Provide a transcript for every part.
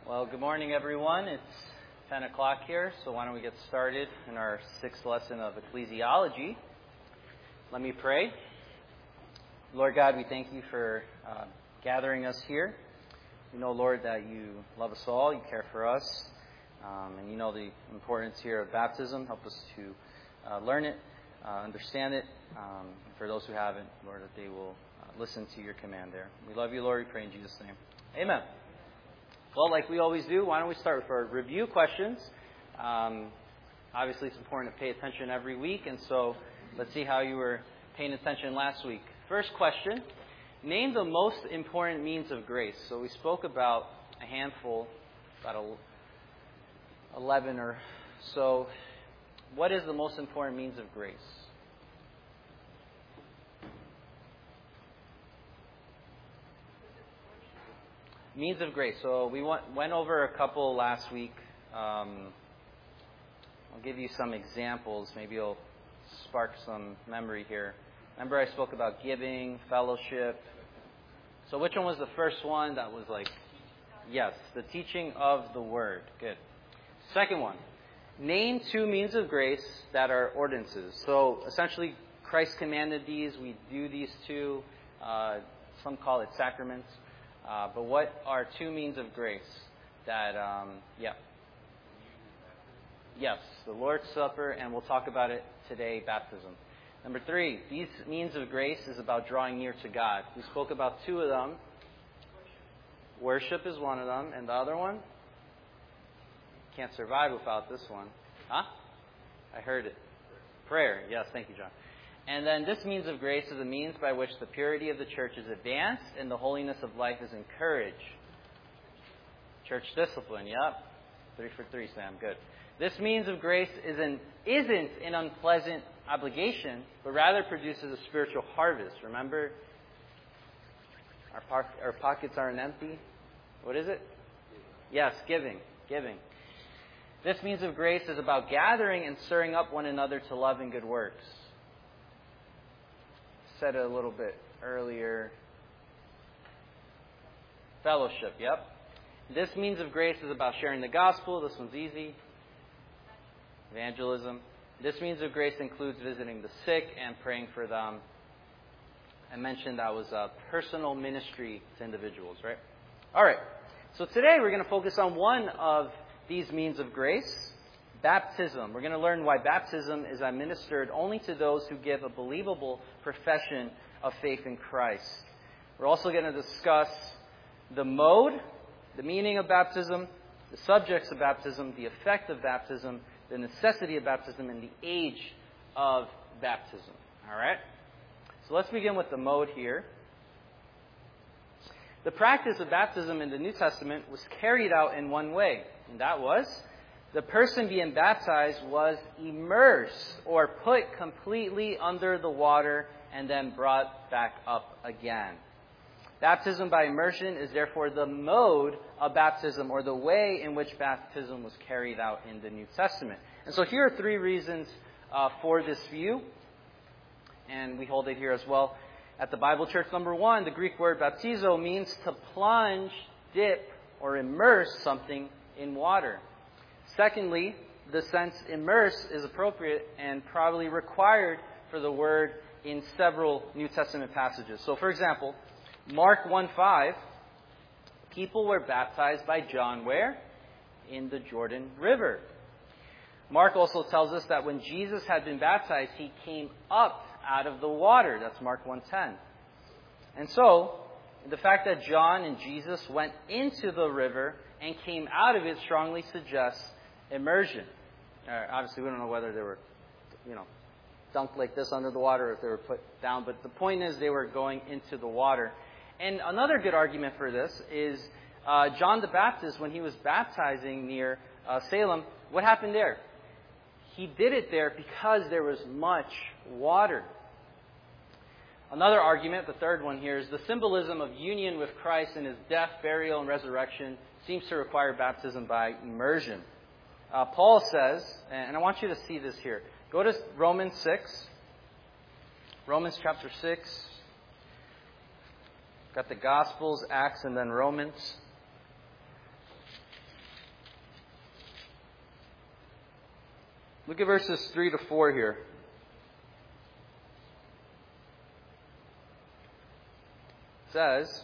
Well, good morning, everyone. It's 10 o'clock here, so why don't we get started in our sixth lesson of ecclesiology. Let me pray. Lord God, we thank you for gathering us here. We know, Lord, that you love us all, you care for us, and you know the importance here of baptism. Help us to learn it, understand it. For those who haven't, Lord, that they will listen to your command there. We love you, Lord. We pray in Jesus' name. Amen. Well, like we always do, why don't we start with our review questions. Obviously, it's important to pay attention every week, and so let's see how you were paying attention last week. First question, name the most important means of grace. So we spoke about a handful, about 11 or so. What is the most important means of grace? Means of grace. So we went over a couple last week. I'll give you some examples. Maybe it'll spark some memory here. Remember I spoke about giving, fellowship. So which one was the first one that was like, yes, the teaching of the word. Good. Second one, name two means of grace that are ordinances. So essentially Christ commanded these. We do these two. Some call it sacraments. But what are two means of grace that, Yes, the Lord's Supper, and we'll talk about it today, baptism. Number 3, these means of grace is about drawing near to God. We spoke about two of them. Worship is one of them, and the other one? Can't survive without this one. Huh? I heard it. Prayer. Yes, thank you, John. And then this means of grace is a means by which the purity of the church is advanced and the holiness of life is encouraged. Church discipline, yep. 3 for 3, Sam, good. This means of grace isn't an unpleasant obligation, but rather produces a spiritual harvest. Remember, our pockets aren't empty. What is it? Yes, giving. This means of grace is about gathering and stirring up one another to love and good works. Said it a little bit earlier. Fellowship, yep. This means of grace is about sharing the gospel. This one's easy. Evangelism. This means of grace includes visiting the sick and praying for them. I mentioned that was a personal ministry to individuals, right? All right. So today we're going to focus on one of these means of grace. Baptism. We're going to learn why baptism is administered only to those who give a believable profession of faith in Christ. We're also going to discuss the mode, the meaning of baptism, the subjects of baptism, the effect of baptism, the necessity of baptism, and the age of baptism. All right? So let's begin with the mode here. The practice of baptism in the New Testament was carried out in one way, and that was the person being baptized was immersed or put completely under the water and then brought back up again. Baptism by immersion is therefore the mode of baptism, or the way in which baptism was carried out in the New Testament. And so here are 3 reasons for this view, and we hold it here as well at the Bible Church. Number 1, the Greek word baptizo means to plunge, dip, or immerse something in water. Secondly, the sense immerse is appropriate and probably required for the word in several New Testament passages. So, for example, Mark 1:5, people were baptized by John where? In the Jordan River. Mark also tells us that when Jesus had been baptized, he came up out of the water. That's Mark 1:10. And so, the fact that John and Jesus went into the river and came out of it strongly suggests immersion. Obviously, we don't know whether they were, dunked like this under the water or if they were put down. But the point is they were going into the water. And another good argument for this is John the Baptist, when he was baptizing near Salem, what happened there? He did it there because there was much water. Another argument, the third one here, is the symbolism of union with Christ in his death, burial, and resurrection seems to require baptism by immersion. Paul says, and I want you to see this here. Go to Romans 6. Romans chapter 6. Got the Gospels, Acts, and then Romans. Look at verses 3 to 4 here. It says,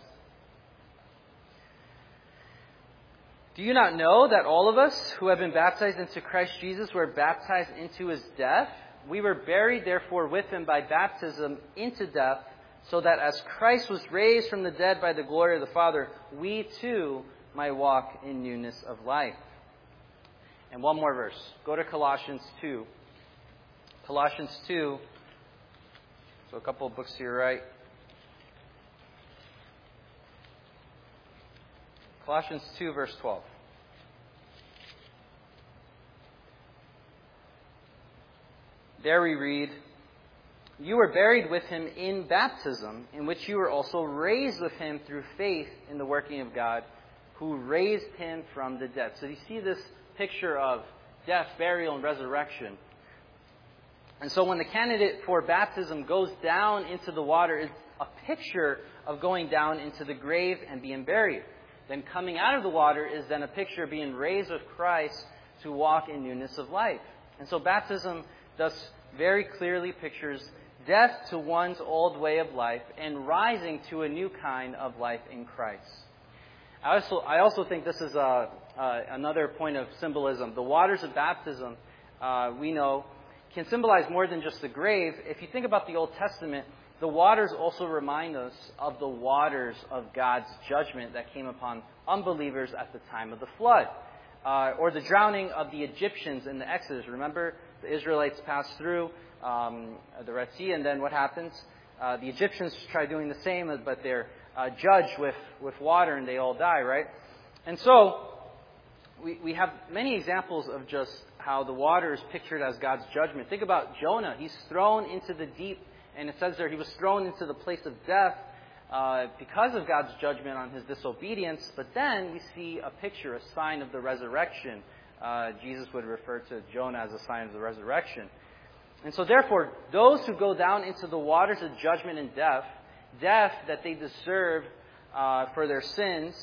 "Do you not know that all of us who have been baptized into Christ Jesus were baptized into his death? We were buried, therefore, with him by baptism into death, so that as Christ was raised from the dead by the glory of the Father, we too might walk in newness of life." And one more verse. Go to Colossians 2. Colossians 2. So a couple of books to your right. Colossians 2, verse 12. There we read, "You were buried with him in baptism, in which you were also raised with him through faith in the working of God, who raised him from the dead." So you see this picture of death, burial, and resurrection. And so when the candidate for baptism goes down into the water, it's a picture of going down into the grave and being buried. Then coming out of the water is then a picture of being raised with Christ to walk in newness of life. And so baptism thus very clearly pictures death to one's old way of life and rising to a new kind of life in Christ. I also think this is another point of symbolism. The waters of baptism, we know, can symbolize more than just the grave. If you think about the Old Testament, the waters also remind us of the waters of God's judgment that came upon unbelievers at the time of the flood. Or the drowning of the Egyptians in the Exodus. Remember, the Israelites passed through the Red Sea, and then what happens? The Egyptians try doing the same, but they're judged with water, and they all die, right? And so, we have many examples of just how the water is pictured as God's judgment. Think about Jonah. He's thrown into the deep, and it says there he was thrown into the place of death because of God's judgment on his disobedience. But then we see a picture, a sign of the resurrection. Jesus would refer to Jonah as a sign of the resurrection. And so therefore, those who go down into the waters of judgment and death that they deserve for their sins,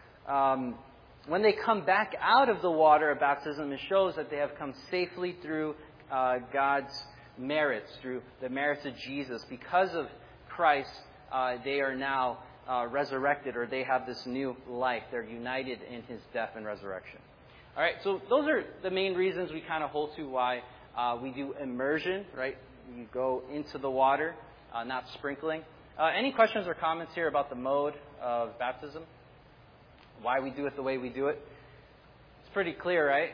when they come back out of the water of baptism, it shows that they have come safely through God's merits, through the merits of Jesus. Because of Christ, they are now resurrected, or they have this new life. They're united in his death and resurrection. All right, so those are the main reasons we kind of hold to why we do immersion, right? You go into the water, not sprinkling. Any questions or comments here about the mode of baptism? Why we do it the way we do it? It's pretty clear, right?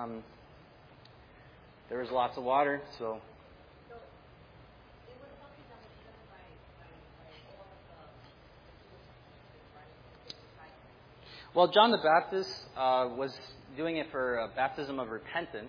There was lots of water, so... Well, John the Baptist was doing it for a baptism of repentance.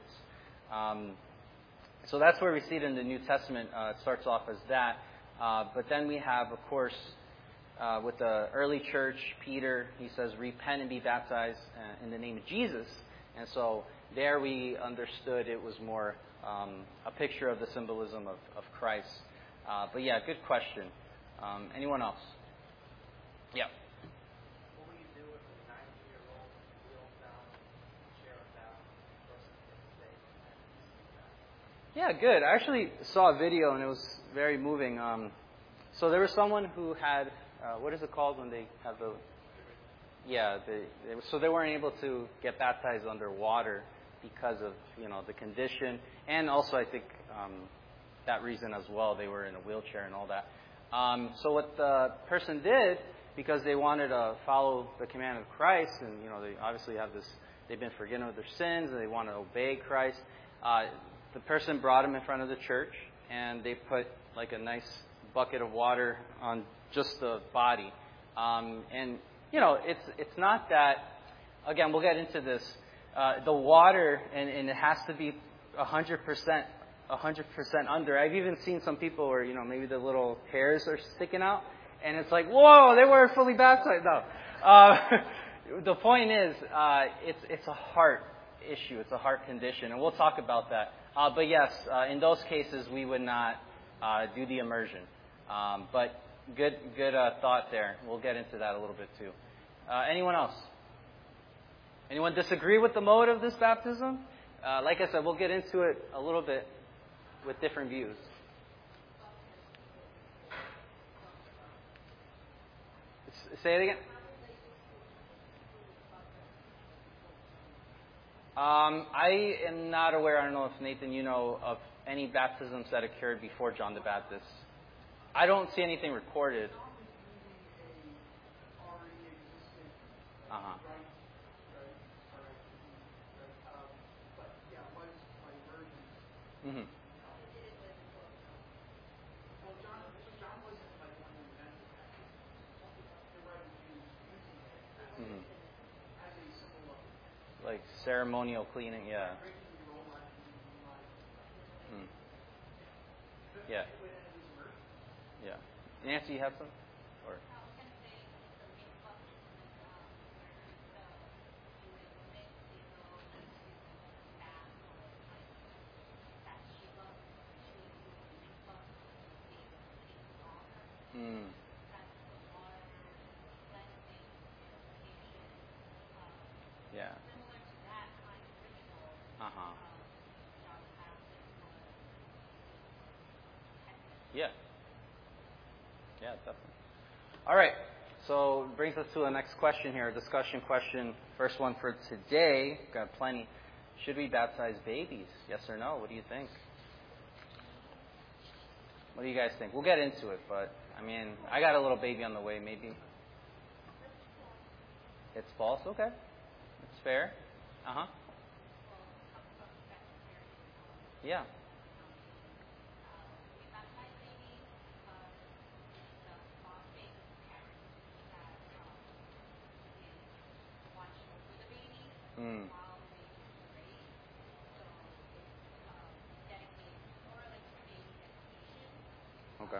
So that's where we see it in the New Testament. It starts off as that. But then we have, of course, with the early church, Peter, he says, "Repent and be baptized in the name of Jesus." And so there we understood it was more a picture of the symbolism of Christ. But yeah, good question. Anyone else? Yeah. Yeah, good. I actually saw a video, and it was very moving. So there was someone who had, what is it called when they have the... Yeah, so they weren't able to get baptized underwater because of, the condition. And also, I think, that reason as well. They were in a wheelchair and all that. So what the person did, because they wanted to follow the command of Christ, and, they obviously have this, they've been forgiven of their sins, and they want to obey Christ. The person brought him in front of the church, and they put like a nice bucket of water on just the body. And it's not that. Again, we'll get into this. The water, and it has to be 100% under. I've even seen some people where maybe the little hairs are sticking out, and it's like, whoa, they weren't fully baptized. No. The point is, it's a heart issue. It's a heart condition, and we'll talk about that. But yes, in those cases, we would not do the immersion. But good thought there. We'll get into that a little bit too. Anyone else? Anyone disagree with the mode of this baptism? Like I said, we'll get into it a little bit with different views. Say it again. I am not aware. I don't know if, Nathan, you know of any baptisms that occurred before John the Baptist. I don't see anything recorded. Uh-huh. Mm-hmm. Mm-hmm. Like ceremonial cleaning, yeah. Mm. Yeah. Yeah. Nancy, you have some? Or? Mm. Yeah. Uh-huh. Yeah. Yeah, definitely. All right. So it brings us to the next question here, a discussion question. First one for today. Got plenty. Should we baptize babies? Yes or no? What do you think? What do you guys think? We'll get into it, but I mean, I got a little baby on the way, maybe. It's false? Okay. That's fair. Uh-huh. Yeah. Mm. Okay.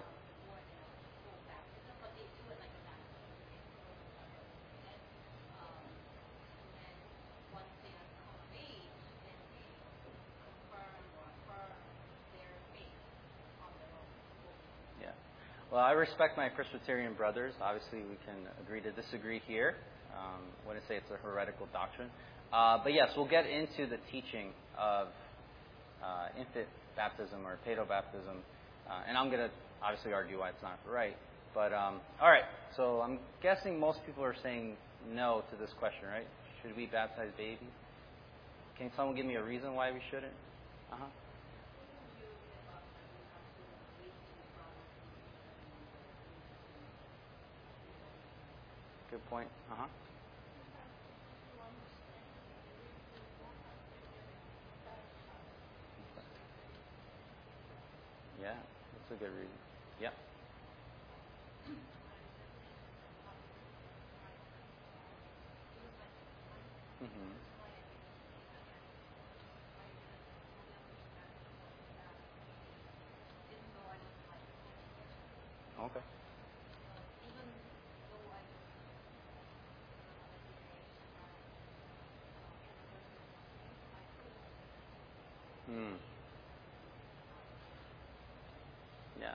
Yeah. Well, I respect my Presbyterian brothers. Obviously, we can agree to disagree here. Wouldn't say it's a heretical doctrine. But yes, we'll get into the teaching of infant baptism or pedo baptism. And I'm going to obviously argue why it's not right. But, all right. So I'm guessing most people are saying no to this question, right? Should we baptize babies? Can someone give me a reason why we shouldn't? Uh-huh. Good point. Uh-huh. Yeah, that's a good reason. Yeah. Mm-hmm. Okay. Hmm. Yeah.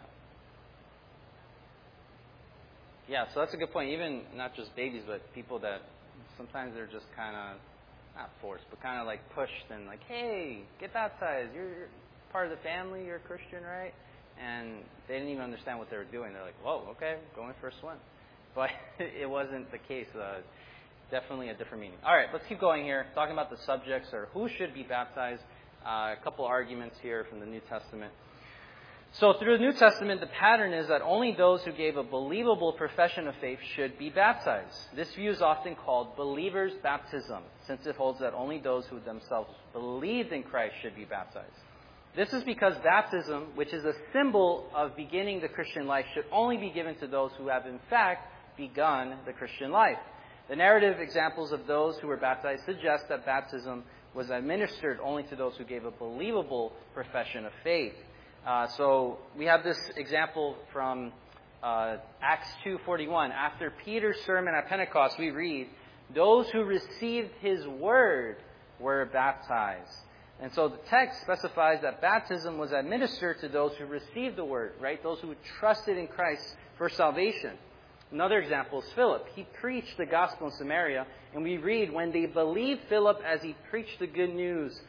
Yeah, so that's a good point. Even not just babies, but people that sometimes they're just kind of, not forced, but kind of like pushed and like, hey, get baptized. You're part of the family. You're a Christian, right? And they didn't even understand what they were doing. They're like, whoa, okay, going for a swim. But it wasn't the case. Definitely a different meaning. All right, let's keep going here. Talking about the subjects or who should be baptized. A couple arguments here from the New Testament. So through the New Testament, the pattern is that only those who gave a believable profession of faith should be baptized. This view is often called believer's baptism, since it holds that only those who themselves believed in Christ should be baptized. This is because baptism, which is a symbol of beginning the Christian life, should only be given to those who have in fact begun the Christian life. The narrative examples of those who were baptized suggest that baptism was administered only to those who gave a believable profession of faith. So we have this example from Acts 2:41. After Peter's sermon at Pentecost, we read, "Those who received his word were baptized." And so the text specifies that baptism was administered to those who received the word, right? Those who trusted in Christ for salvation. Another example is Philip. He preached the gospel in Samaria, and we read, when they believed Philip as he preached the good news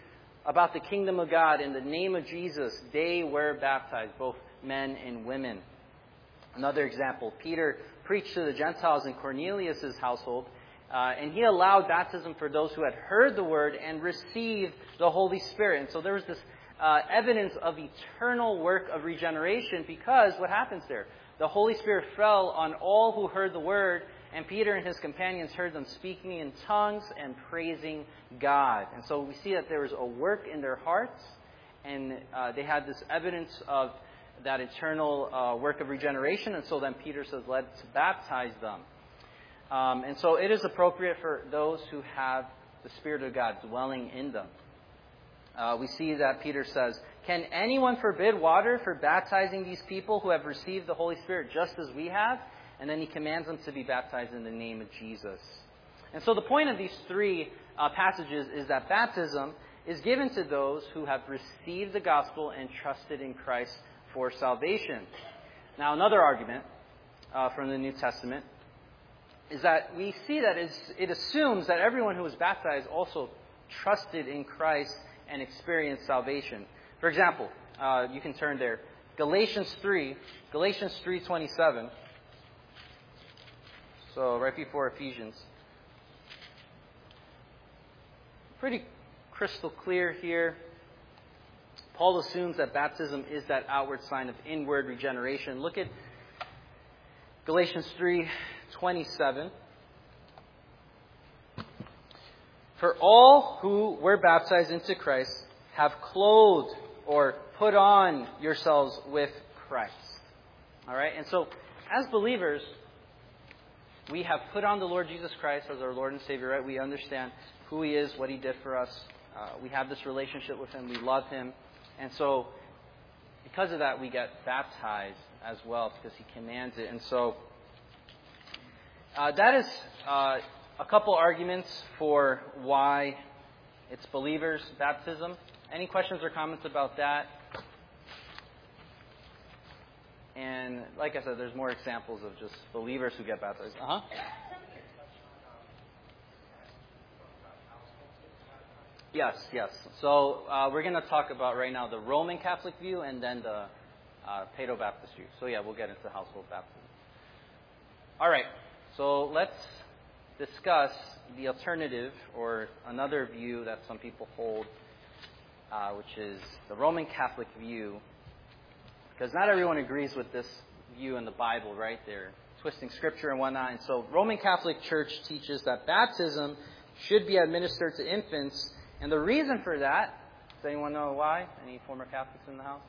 about the kingdom of God in the name of Jesus, they were baptized, both men and women. Another example, Peter preached to the Gentiles in Cornelius' household, and he allowed baptism for those who had heard the word and received the Holy Spirit. And so there was this evidence of eternal work of regeneration, because what happens there? The Holy Spirit fell on all who heard the word, and Peter and his companions heard them speaking in tongues and praising God. And so we see that there was a work in their hearts, and they had this evidence of that eternal work of regeneration. And so then Peter says, let's baptize them. And so it is appropriate for those who have the Spirit of God dwelling in them. We see that Peter says, can anyone forbid water for baptizing these people who have received the Holy Spirit just as we have? And then he commands them to be baptized in the name of Jesus. And so the point of these three passages is that baptism is given to those who have received the gospel and trusted in Christ for salvation. Now, another argument from the New Testament is that we see that it assumes that everyone who was baptized also trusted in Christ and experienced salvation. For example, you can turn there. Galatians 3:27. So right before Ephesians. Pretty crystal clear here. Paul assumes that baptism is that outward sign of inward regeneration. Look at Galatians 3:27. For all who were baptized into Christ have clothed or put on yourselves with Christ. All right? And so, as believers, we have put on the Lord Jesus Christ as our Lord and Savior, right? We understand who He is, what He did for us. We have this relationship with Him. We love Him. And so, because of that, we get baptized as well, because He commands it. And so, that is a couple arguments for why it's believers' baptism. Any questions or comments about that? And like I said, there's more examples of just believers who get baptized. Yes. So we're going to talk about right now the Roman Catholic view and then the Paedo-Baptist view. So yeah, we'll get into household baptism. All right. So let's discuss the alternative, or another view that some people hold, which is the Roman Catholic view. Because not everyone agrees with this view in the Bible, right? They're twisting Scripture and whatnot. And so Roman Catholic Church teaches that baptism should be administered to infants. And the reason for that, does anyone know why? Any former Catholics in the house?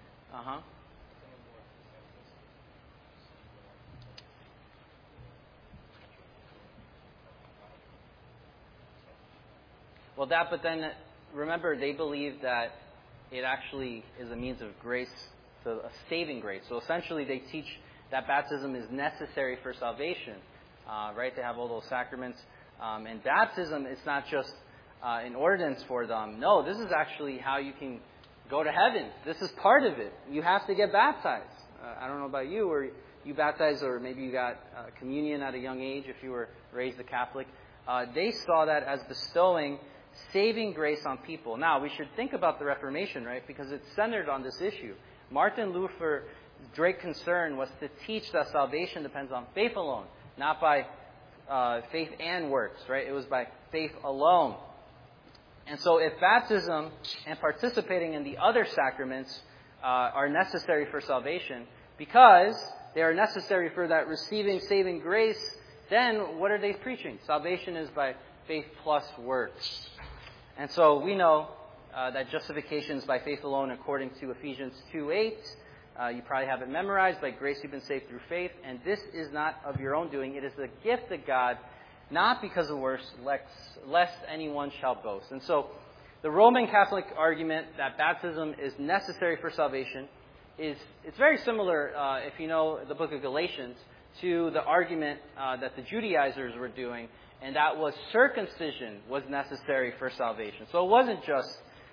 Well, but then remember, they believe that it actually is a means of grace, so a saving grace. So essentially, they teach that baptism is necessary for salvation, right? They have all those sacraments. And baptism is not just an ordinance for them. No, this is actually how you can go to heaven. This is part of it. You have to get baptized. I don't know about you, or you baptized, or maybe you got communion at a young age if you were raised a Catholic. They saw that as bestowing saving grace on people. Now, we should think about the Reformation, right? Because it's centered on this issue. Martin Luther's great concern was to teach that salvation depends on faith alone, not by faith and works, right? It was by faith alone. And so if baptism and participating in the other sacraments are necessary for salvation, because they are necessary for that receiving saving grace, then what are they preaching? Salvation is by faith plus works. And so we know that justification is by faith alone according to Ephesians 2:8. You probably have it memorized. By grace you've been saved through faith. And this is not of your own doing. It is the gift of God, not because of works, lest anyone shall boast. And so the Roman Catholic argument that baptism is necessary for salvation it's very similar, if you know the book of Galatians, to the argument that the Judaizers were doing, and that was circumcision was necessary for salvation. So it wasn't just,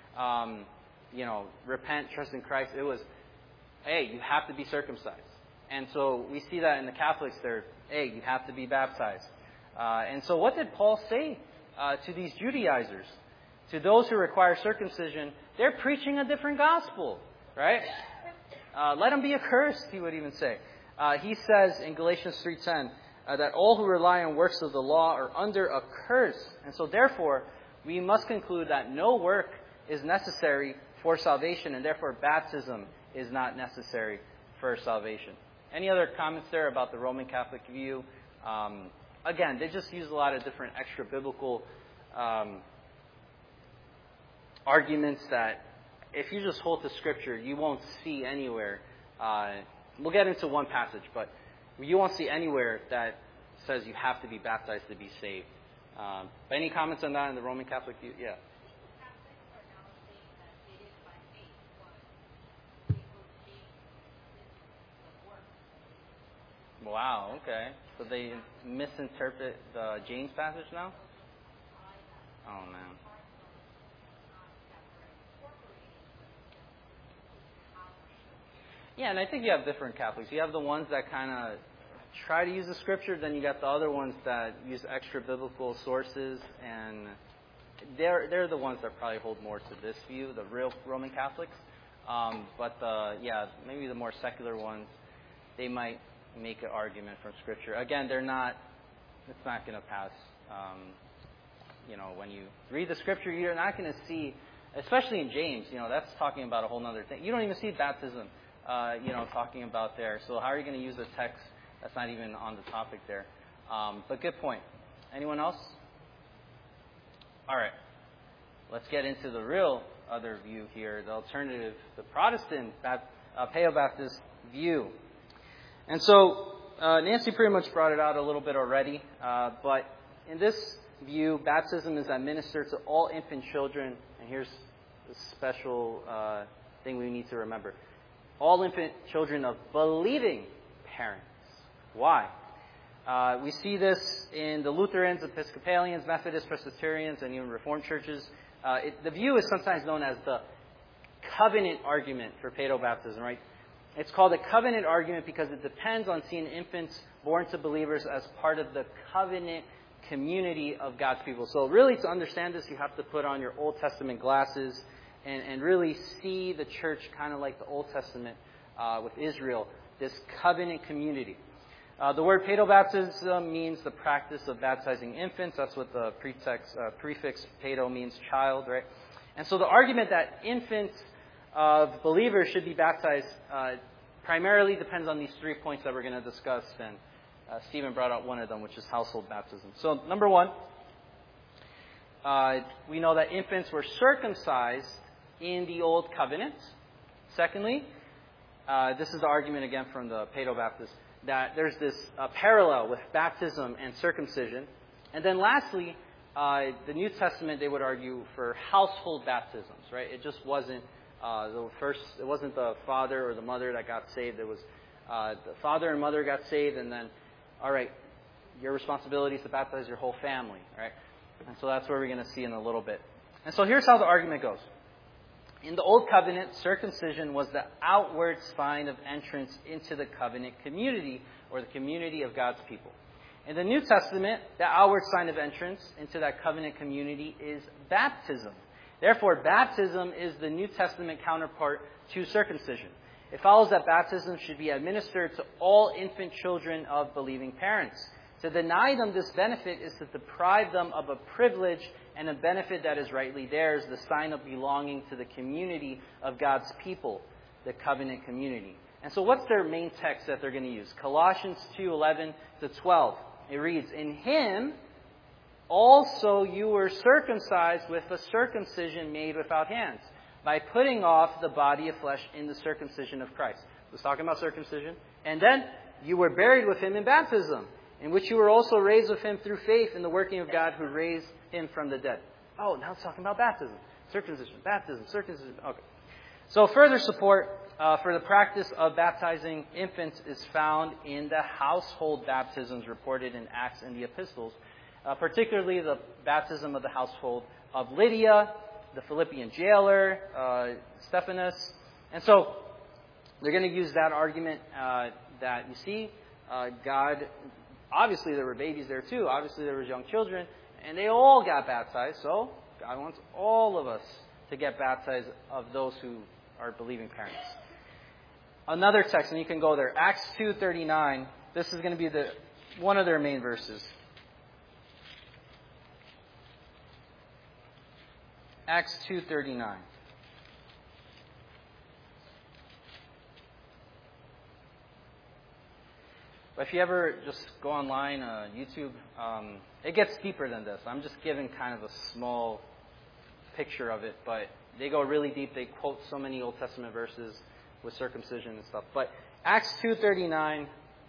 repent, trust in Christ. It was, hey, you have to be circumcised. And so we see that in the Catholics, hey, you have to be baptized. And so what did Paul say to these Judaizers? To those who require circumcision, they're preaching a different gospel, right? Let them be accursed, he would even say. He says in Galatians 3:10 that all who rely on works of the law are under a curse. And so therefore, we must conclude that no work is necessary for salvation, and therefore baptism is not necessary for salvation. Any other comments there about the Roman Catholic view? Again, they just use a lot of different extra-biblical arguments that if you just hold to Scripture, you won't see anywhere. We'll get into one passage, but you won't see anywhere that says you have to be baptized to be saved. But any comments on that in the Roman Catholic view? Yeah. Wow, okay. So they misinterpret the James passage now? Oh, man. Yeah, and I think you have different Catholics. You have the ones that kind of try to use the Scripture, then you got the other ones that use extra biblical sources, and they're the ones that probably hold more to this view, the real Roman Catholics. But maybe the more secular ones, they might make an argument from Scripture. Again, it's not going to pass. When you read the Scripture, you're not going to see, especially in James, that's talking about a whole other thing. You don't even see baptism, talking about there. So how are you going to use a text that's not even on the topic there? But good point. Anyone else? All right. Let's get into the real other view here, the alternative, the Protestant Pale-Baptist view. And so Nancy pretty much brought it out a little bit already, but in this view, baptism is administered to all infant children, and here's the special thing we need to remember. All infant children of believing parents. Why? We see this in the Lutherans, Episcopalians, Methodists, Presbyterians, and even Reformed churches. The view is sometimes known as the covenant argument for paedobaptism, right? It's called a covenant argument because it depends on seeing infants born to believers as part of the covenant community of God's people. So really, to understand this, you have to put on your Old Testament glasses and really see the church kind of like the Old Testament with Israel, this covenant community. The word paedobaptism means the practice of baptizing infants. That's what the prefix paedo means, child, right? And so the argument that infants of believers should be baptized primarily depends on these 3 points that we're going to discuss. And Stephen brought out one of them, which is household baptism. So number one, we know that infants were circumcised in the Old Covenant. Secondly, this is the argument again from the Paedo-Baptists, that there's this parallel with baptism and circumcision. And then lastly, the New Testament, they would argue for household baptisms, right? It just wasn't it wasn't the father or the mother that got saved. It was the father and mother got saved, and then, all right, your responsibility is to baptize your whole family, right? And so that's what we're going to see in a little bit. And so here's how the argument goes. In the Old Covenant, circumcision was the outward sign of entrance into the covenant community, or the community of God's people. In the New Testament, the outward sign of entrance into that covenant community is baptism. Therefore, baptism is the New Testament counterpart to circumcision. It follows that baptism should be administered to all infant children of believing parents. To deny them this benefit is to deprive them of a privilege and a benefit that is rightly theirs, the sign of belonging to the community of God's people, the covenant community. And so what's their main text that they're going to use? Colossians 2:11-12. It reads, "In him also you were circumcised with a circumcision made without hands, by putting off the body of flesh in the circumcision of Christ." It's talking about circumcision. "And then you were buried with him in baptism, in which you were also raised with him through faith in the working of God who raised him from the dead." Oh, now it's talking about baptism. Circumcision, baptism, circumcision. Okay. So further support for the practice of baptizing infants is found in the household baptisms reported in Acts and the Epistles, particularly the baptism of the household of Lydia, the Philippian jailer, Stephanus. And so they're going to use that argument that, you see, God, obviously there were babies there too. Obviously there was young children, and they all got baptized. So God wants all of us to get baptized of those who are believing parents. Another text, and you can go there, Acts 2:39. This is going to be one of their main verses. Acts 2:39. But if you ever just go online, YouTube, it gets deeper than this. I'm just giving kind of a small picture of it, but they go really deep. They quote so many Old Testament verses with circumcision and stuff. But Acts 2:39,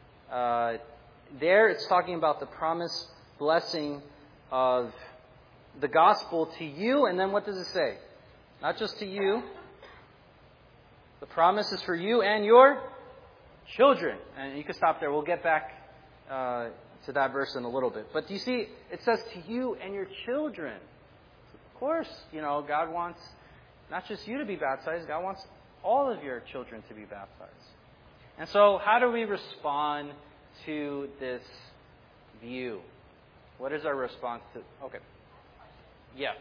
there it's talking about the promised blessing of the gospel to you, and then what does it say? Not just to you. The promise is for you and your children. And you can stop there. We'll get back to that verse in a little bit. But do you see, it says to you and your children. Of course, God wants not just you to be baptized, God wants all of your children to be baptized. And so how do we respond to this view? What is our response to... Okay. Yeah.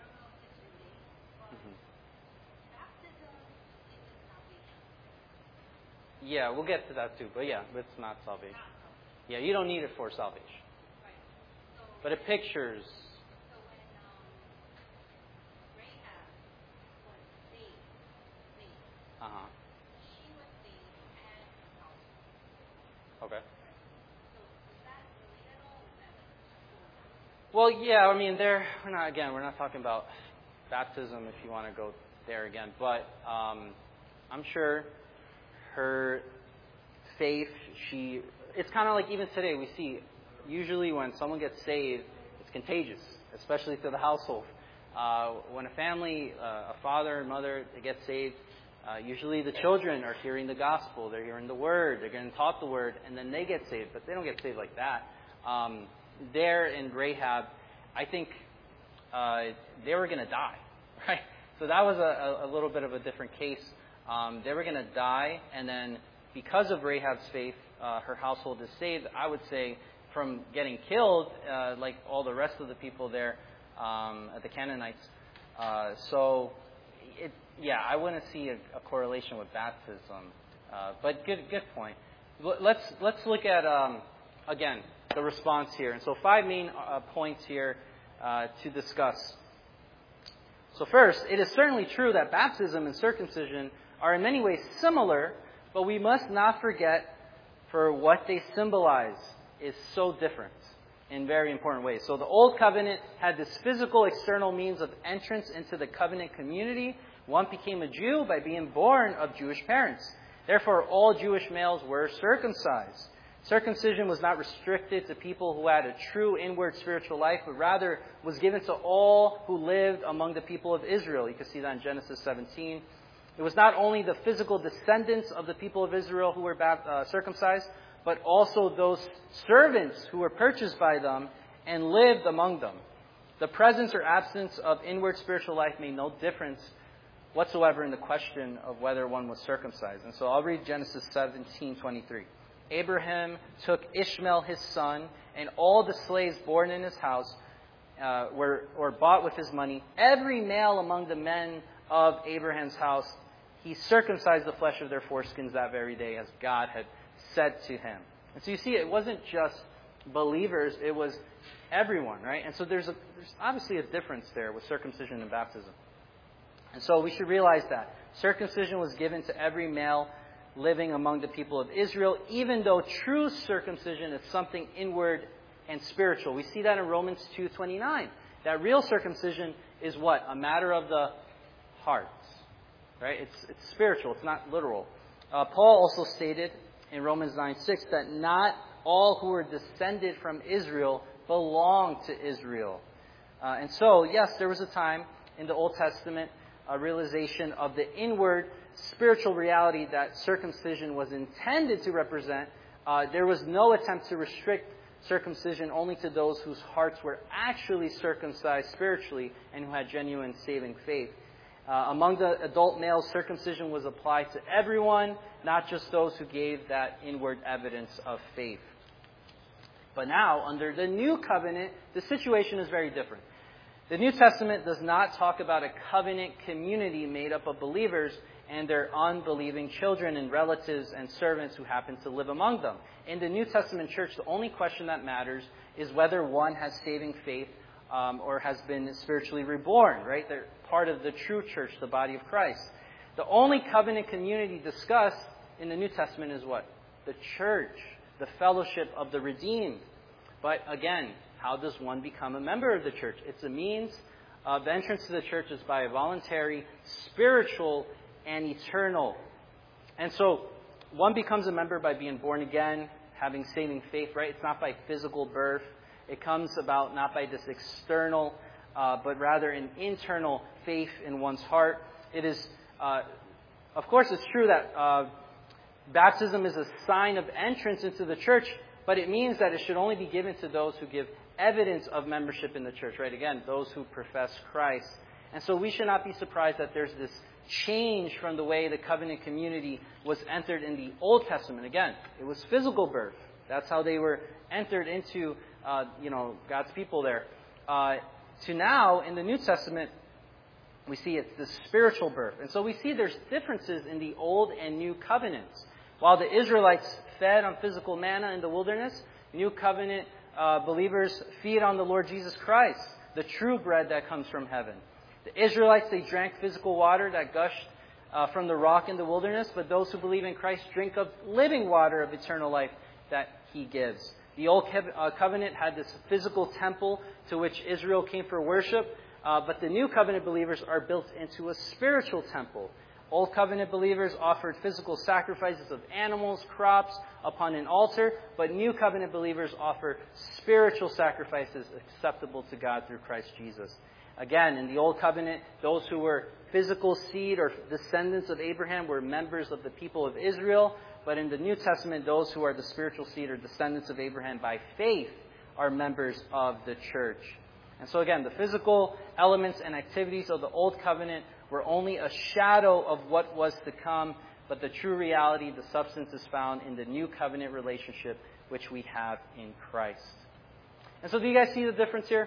Yeah, we'll get to that too. But yeah, it's not salvation. Yeah, you don't need it for salvation. But it pictures... Uh-huh. Okay. Well, yeah, I mean, we're not talking about baptism if you want to go there again. But I'm sure her faith, it's kind of like even today we see, usually when someone gets saved, it's contagious, especially to the household. When a family, a father and mother, they get saved, usually the children are hearing the gospel, they're hearing the word, they're getting taught the word, and then they get saved, but they don't get saved like that. There in Rahab, I think they were going to die, right? So that was a little bit of a different case. They were going to die, and then because of Rahab's faith, her household is saved, I would say, from getting killed, like all the rest of the people there, the Canaanites. I wouldn't see a correlation with baptism. But good point. Let's look at, again, the response here. And so 5 main points here to discuss. So first, it is certainly true that baptism and circumcision are in many ways similar, but we must not forget for what they symbolize is so different in very important ways. So the Old Covenant had this physical external means of entrance into the covenant community. One became a Jew by being born of Jewish parents. Therefore, all Jewish males were circumcised. Circumcision was not restricted to people who had a true inward spiritual life, but rather was given to all who lived among the people of Israel. You can see that in Genesis 17. It was not only the physical descendants of the people of Israel who were circumcised, but also those servants who were purchased by them and lived among them. The presence or absence of inward spiritual life made no difference whatsoever in the question of whether one was circumcised. And so I'll read Genesis 17:23. Abraham took Ishmael his son, and all the slaves born in his house were bought with his money. Every male among the men of Abraham's house, he circumcised the flesh of their foreskins that very day, as God had said to him. And so you see, it wasn't just believers, it was everyone, right? And so there's obviously a difference there with circumcision and baptism. And so we should realize that circumcision was given to every male living among the people of Israel, even though true circumcision is something inward and spiritual. We see that in Romans 2:29. That real circumcision is what? A matter of the heart. Right? It's spiritual. It's not literal. Paul also stated in Romans 9:6 that not all who were descended from Israel belong to Israel. And so, yes, there was a time in the Old Testament, a realization of the inward spiritual reality that circumcision was intended to represent. There was no attempt to restrict circumcision only to those whose hearts were actually circumcised spiritually and who had genuine saving faith. Among the adult males, circumcision was applied to everyone, not just those who gave that inward evidence of faith. But now, under the new covenant, the situation is very different. The New Testament does not talk about a covenant community made up of believers and their unbelieving children and relatives and servants who happen to live among them. In the New Testament church, the only question that matters is whether one has saving faith or has been spiritually reborn, right? They're part of the true church, the body of Christ. The only covenant community discussed in the New Testament is what? The church, the fellowship of the redeemed. But again, how does one become a member of the church? It's a means of entrance to the church is by a voluntary, spiritual, and eternal. And so, one becomes a member by being born again, having saving faith, right? It's not by physical birth. It comes about not by this external, but rather an internal faith in one's heart. It is, of course, it's true that baptism is a sign of entrance into the church, but it means that it should only be given to those who give evidence of membership in the church, right? Again, those who profess Christ. And so we should not be surprised that there's this change from the way the covenant community was entered in the Old Testament. Again, it was physical birth. That's how they were entered into, God's people there. To now, in the New Testament, we see it's the spiritual birth. And so we see there's differences in the Old and New Covenants. While the Israelites fed on physical manna in the wilderness, New Covenant believers feed on the Lord Jesus Christ, the true bread that comes from heaven. The Israelites, they drank physical water that gushed from the rock in the wilderness, but those who believe in Christ drink of living water of eternal life that He gives. The Old Covenant had this physical temple to which Israel came for worship, but the New Covenant believers are built into a spiritual temple. Old Covenant believers offered physical sacrifices of animals, crops upon an altar, but New Covenant believers offer spiritual sacrifices acceptable to God through Christ Jesus. Again, in the Old Covenant, those who were physical seed or descendants of Abraham were members of the people of Israel. But in the New Testament, those who are the spiritual seed or descendants of Abraham by faith are members of the church. And so again, the physical elements and activities of the Old Covenant were only a shadow of what was to come. But the true reality, the substance, is found in the New Covenant relationship which we have in Christ. And so do you guys see the difference here?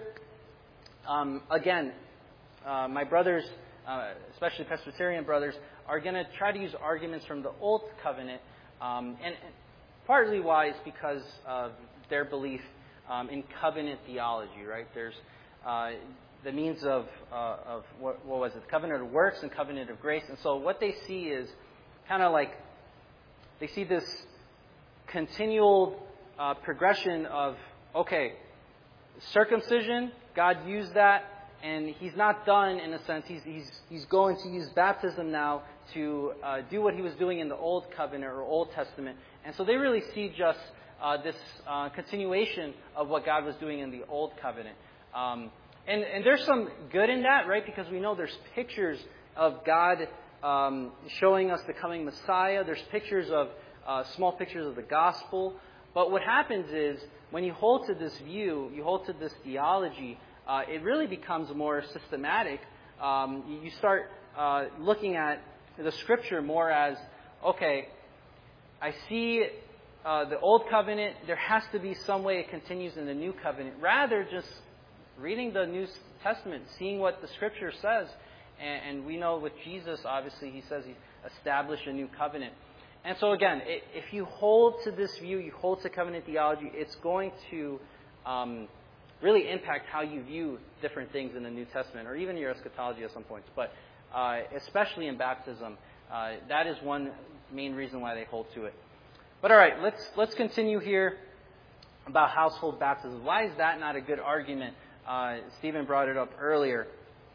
Again, my brothers, especially Presbyterian brothers, are going to try to use arguments from the Old Covenant, and partly why is because of their belief in covenant theology, right? There's the means of what was it? Covenant of works and covenant of grace. And so what they see is kind of like, they see this continual progression of, okay, circumcision, God used that, and He's not done in a sense. He's going to use baptism now to do what He was doing in the Old Covenant or Old Testament. And so they really see just this continuation of what God was doing in the Old Covenant. And there's some good in that, right? Because we know there's pictures of God showing us the coming Messiah. There's pictures of small pictures of the gospel. But what happens is, when you hold to this view, you hold to this theology, it really becomes more systematic. You start looking at the Scripture more as, okay, I see the Old Covenant, there has to be some way it continues in the New Covenant. Rather, just reading the New Testament, seeing what the Scripture says. And we know with Jesus, obviously, He says He established a new covenant. And so again, if you hold to this view, you hold to covenant theology, it's going to really impact how you view different things in the New Testament, or even your eschatology at some points. But especially in baptism, that is one main reason why they hold to it. But all right, let's continue here about household baptism. Why is that not a good argument? Stephen brought it up earlier.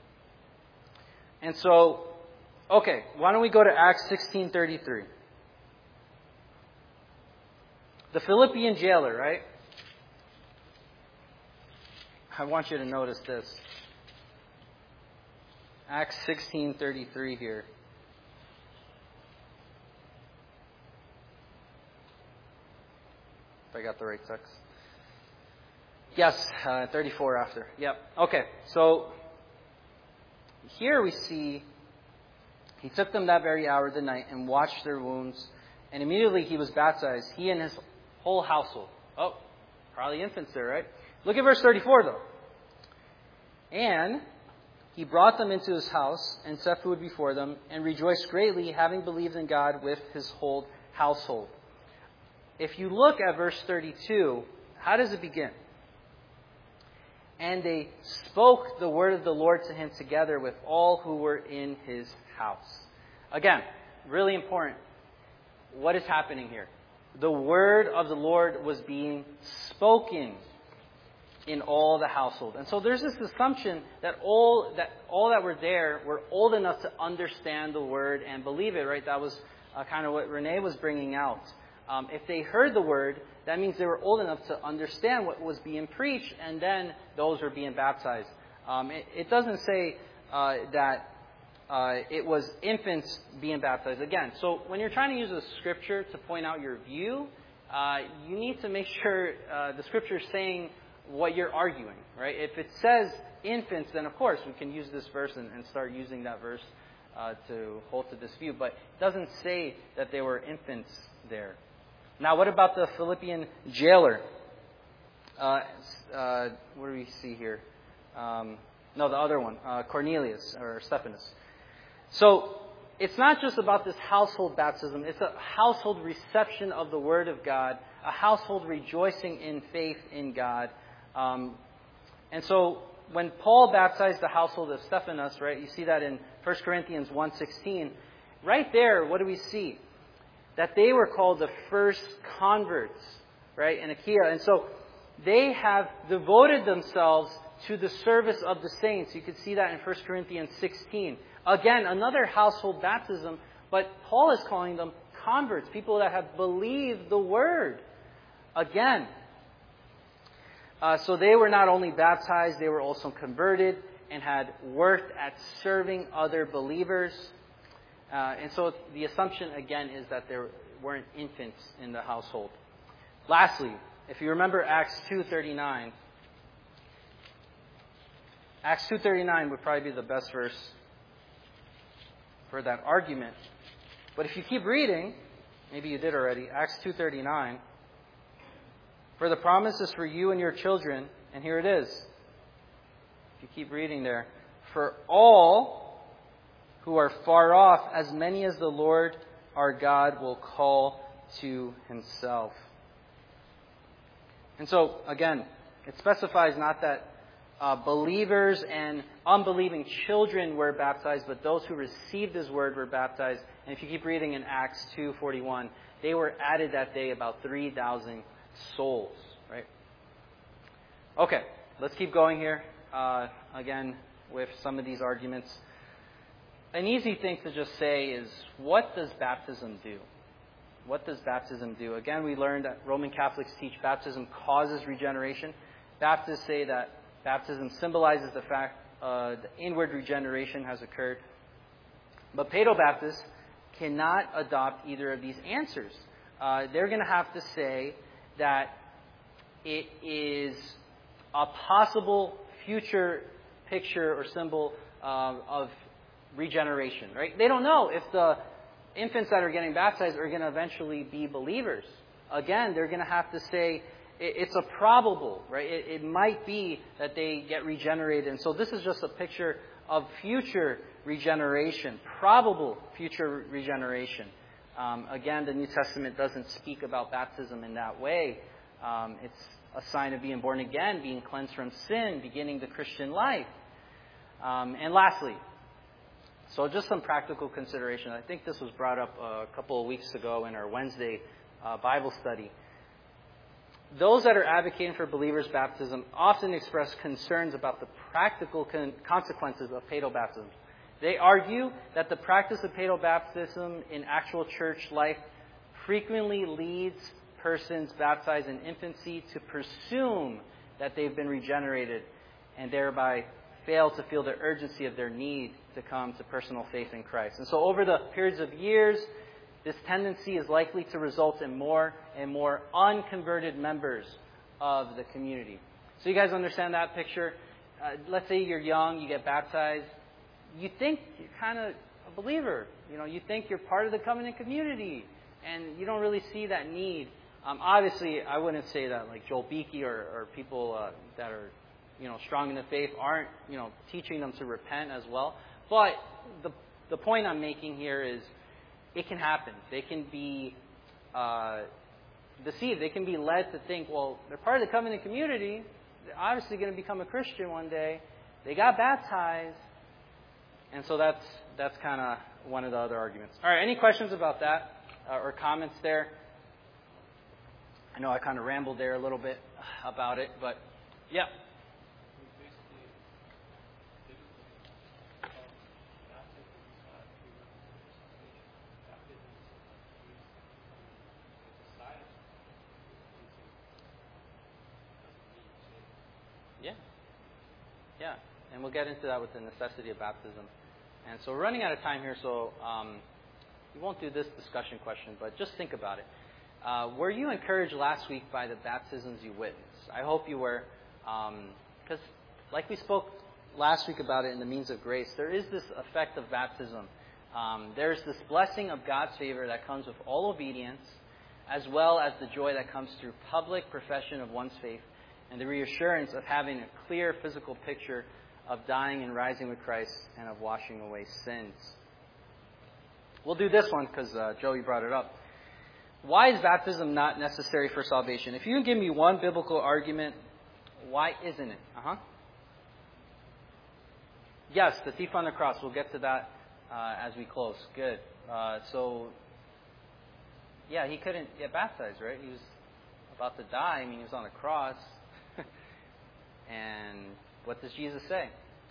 And so, okay, why don't we go to Acts 16:33. The Philippian jailer, right? I want you to notice this. Acts 16:33 here. If I got the right text. Yes, 34 after. Yep. Okay, so here we see he took them that very hour of the night and washed their wounds, and immediately he was baptized, he and his whole household. Oh, probably infants there, right? Look at verse 34, though. And he brought them into his house and set food before them and rejoiced greatly, having believed in God with his whole household. If you look at verse 32, how does it begin? And they spoke the word of the Lord to him together with all who were in his house. Again, really important. What is happening here? The word of the Lord was being spoken in all the household. And so there's this assumption that all that were there were old enough to understand the word and believe it, right? That was kind of what Renee was bringing out. If they heard the word, that means they were old enough to understand what was being preached, and then those were being baptized. It doesn't say that it was infants being baptized. Again, so when you're trying to use a scripture to point out your view, you need to make sure the scripture is saying what you're arguing, right? If it says infants, then of course we can use this verse and start using that verse to hold to this view. But it doesn't say that they were infants there. Now, what about the Philippian jailer? What do we see here? No, the other one, Cornelius or Stephanus. So it's not just about this household baptism. It's a household reception of the Word of God, a household rejoicing in faith in God. And so when Paul baptized the household of Stephanus, right, you see that in 1 Corinthians 1:16. Right there, what do we see? That they were called the first converts, right, in Achaia. And so they have devoted themselves to the service of the saints. You can see that in 1 Corinthians 16. Again, another household baptism, but Paul is calling them converts, people that have believed the word. Again, so they were not only baptized, they were also converted and had worked at serving other believers. And so the assumption, again, is that there weren't infants in the household. Lastly, if you remember Acts 2:39, Acts 2:39 would probably be the best verse for that argument. But if you keep reading, maybe you did already, Acts 2:39, for the promise is for you and your children, and here it is. If you keep reading there, for all who are far off, as many as the Lord our God will call to himself. And so, again, it specifies not that believers and unbelieving children were baptized, but those who received his word were baptized. And if you keep reading in Acts 2:41, they were added that day about 3,000 souls, right? Okay, let's keep going here, again, with some of these arguments. An easy thing to just say is, what does baptism do? What does baptism do? Again, we learned that Roman Catholics teach baptism causes regeneration. Baptists say that baptism symbolizes the fact the inward regeneration has occurred. But Paedobaptists cannot adopt either of these answers. They're going to have to say that it is a possible future picture or symbol of regeneration, right? They don't know if the infants that are getting baptized are going to eventually be believers. Again, they're going to have to say it's a probable, right? It might be that they get regenerated. And so this is just a picture of future regeneration, probable future regeneration. Again, the New Testament doesn't speak about baptism in that way. It's a sign of being born again, being cleansed from sin, beginning the Christian life. And lastly, so just some practical consideration. I think this was brought up a couple of weeks ago in our Wednesday Bible study. Those that are advocating for believers' baptism often express concerns about the practical consequences of paedobaptism. They argue that the practice of paedobaptism in actual church life frequently leads persons baptized in infancy to presume that they've been regenerated and thereby fail to feel the urgency of their need to come to personal faith in Christ. And so over the periods of years, this tendency is likely to result in more and more unconverted members of the community. So you guys understand that picture? Let's say you're young, you get baptized. You think you're kind of a believer. You think you're part of the covenant community. And you don't really see that need. Obviously, I wouldn't say that like Joel Beakey or people that are strong in the faith aren't, teaching them to repent as well. But the point I'm making here is it can happen. They can be deceived. They can be led to think, well, they're part of the covenant community. They're obviously going to become a Christian one day. They got baptized. And so that's kind of one of the other arguments. All right, any questions about that or comments there? I know I kind of rambled there a little bit about it, but yeah. Yeah, and we'll get into that with the necessity of baptism. And so we're running out of time here, so we won't do this discussion question, but just think about it. Were you encouraged last week by the baptisms you witnessed? I hope you were, because like we spoke last week about it in the means of grace, there is this effect of baptism. There's this blessing of God's favor that comes with all obedience, as well as the joy that comes through public profession of one's faith, and the reassurance of having a clear physical picture of dying and rising with Christ and of washing away sins. We'll do this one because Joey brought it up. Why is baptism not necessary for salvation? If you can give me one biblical argument, why isn't it? Yes, the thief on the cross. We'll get to that as we close. Good. He couldn't get baptized, right? He was about to die. He was on the cross. And what does Jesus say?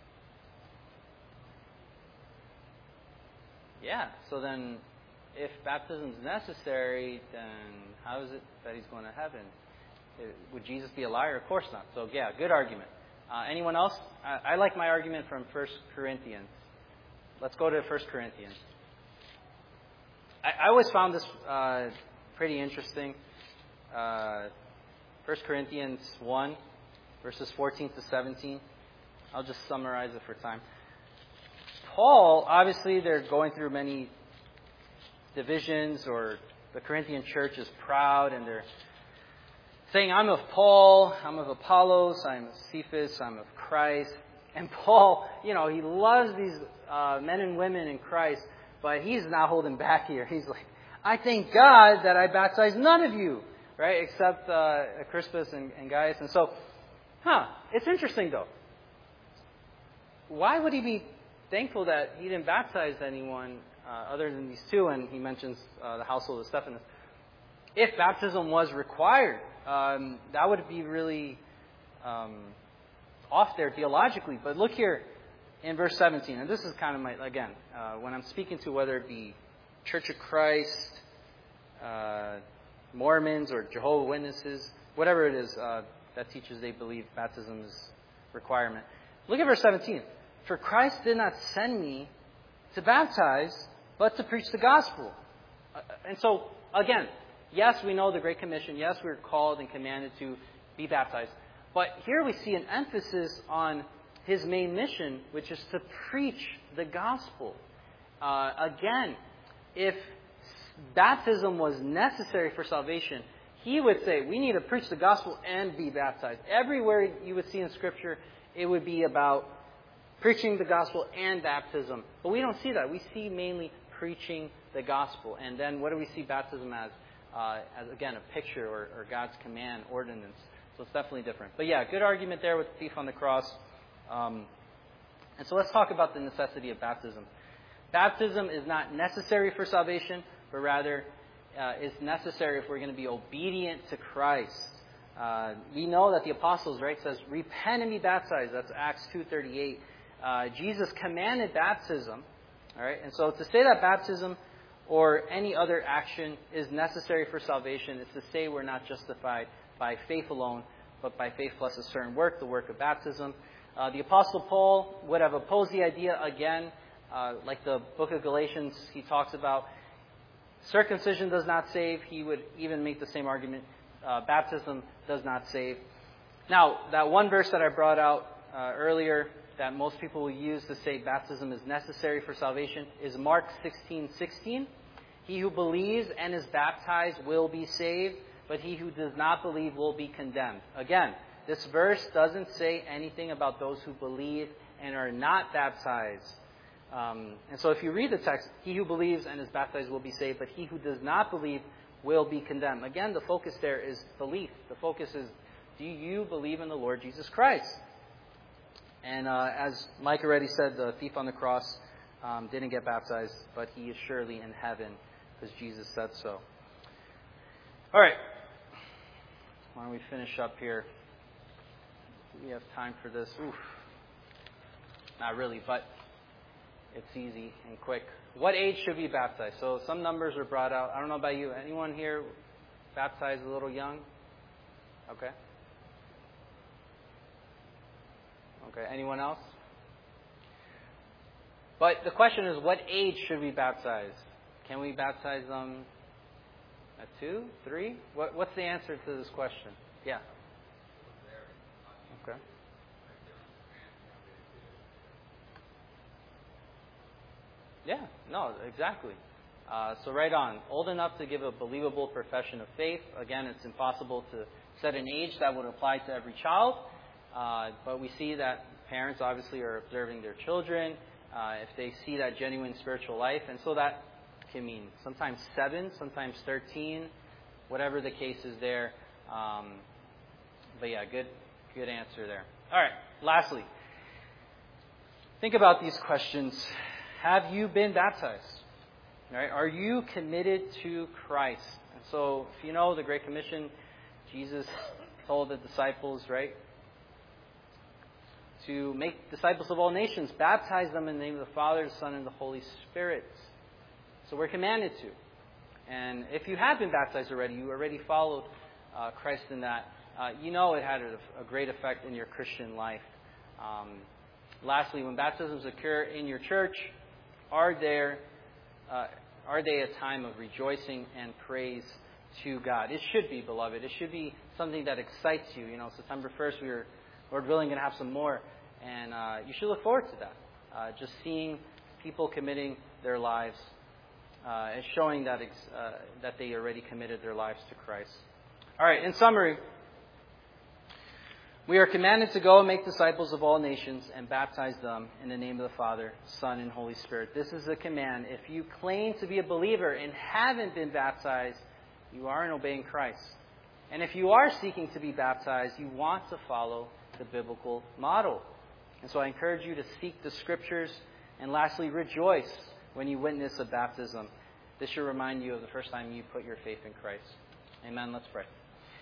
Yeah, so then if baptism is necessary, then how is it that he's going to heaven? Would Jesus be a liar? Of course not. So yeah, good argument. Anyone else? I like my argument from 1 Corinthians. Let's go to 1 Corinthians. I always found this pretty interesting. 1 Corinthians 1, verses 14 to 17. I'll just summarize it for time. Paul, obviously, they're going through many divisions, or the Corinthian church is proud, and they're saying, I'm of Paul, I'm of Apollos, I'm of Cephas, I'm of Christ. And Paul, he loves these men and women in Christ, but he's not holding back here. He's like, I thank God that I baptized none of you, right, except Crispus and Gaius. And so, it's interesting, though. Why would he be thankful that he didn't baptize anyone other than these two? And he mentions the household of Stephanus. If baptism was required, that would be really off there theologically. But look here in verse 17. And this is kind of when I'm speaking to whether it be Church of Christ, Mormons, or Jehovah's Witnesses, whatever it is that teaches they believe baptism is requirement. Look at verse 17. For Christ did not send me to baptize, but to preach the gospel. And so, again, yes, we know the Great Commission. Yes, we're called and commanded to be baptized. But here we see an emphasis on his main mission, which is to preach the gospel. Again, if baptism was necessary for salvation, he would say, we need to preach the gospel and be baptized. Everywhere you would see in Scripture, it would be about preaching the gospel and baptism. But we don't see that. We see mainly preaching the gospel. And then what do we see baptism as? Again, a picture or God's command, ordinance. So it's definitely different. But yeah, good argument there with the thief on the cross. And so let's talk about the necessity of baptism. Baptism is not necessary for salvation, but rather is necessary if we're going to be obedient to Christ. We know that the apostles, right, says, repent and be baptized. That's Acts 2:38. Jesus commanded baptism. All right, and so to say that baptism or any other action is necessary for salvation is to say we're not justified by faith alone, but by faith plus a certain work, the work of baptism. The Apostle Paul would have opposed the idea again, like the book of Galatians, he talks about circumcision does not save. He would even make the same argument. Baptism does not save. Now, that one verse that I brought out earlier that most people will use to say baptism is necessary for salvation is Mark 16:16. He who believes and is baptized will be saved, but he who does not believe will be condemned. Again, This verse doesn't say anything about those who believe and are not baptized. And so if you read the text, he who believes and is baptized will be saved, but he who does not believe will be condemned. Again, the focus there is belief. The focus is, do you believe in the Lord Jesus Christ? And as Mike already said, the thief on the cross didn't get baptized, but he is surely in heaven because Jesus said so. All right. Why don't we finish up here? Do we have time for this? Oof. Not really, but it's easy and quick. What age should we baptize? So some numbers are brought out. I don't know about you. Anyone here baptized a little young? Okay. Okay. Anyone else? But the question is, what age should we baptize? Can we baptize them at 2, 3? What's the answer to this question? Yeah. Okay. Yeah, no, exactly. So right on. Old enough to give a believable profession of faith. Again, it's impossible to set an age that would apply to every child. But we see that parents obviously are observing their children if they see that genuine spiritual life. And so that can mean sometimes 7, sometimes 13, whatever the case is there. But yeah, good answer there. All right, lastly, think about these questions. Have you been baptized? Right? Are you committed to Christ? And so, if you know the Great Commission, Jesus told the disciples, right, to make disciples of all nations, baptize them in the name of the Father, the Son, and the Holy Spirit. So we're commanded to. And if you have been baptized already, you already followed Christ in that. You know it had a great effect in your Christian life. Lastly, when baptisms occur in your church, are they a time of rejoicing and praise to God? It should be, beloved. It should be something that excites you. You know, September 1st, we're, Lord willing, going to have some more. And you should look forward to that. Just seeing people committing their lives and showing that they already committed their lives to Christ. All right, in summary, we are commanded to go and make disciples of all nations and baptize them in the name of the Father, Son, and Holy Spirit. This is a command. If you claim to be a believer and haven't been baptized, you aren't obeying Christ. And if you are seeking to be baptized, you want to follow the biblical model. And so I encourage you to seek the Scriptures. And lastly, rejoice when you witness a baptism. This should remind you of the first time you put your faith in Christ. Amen. Let's pray.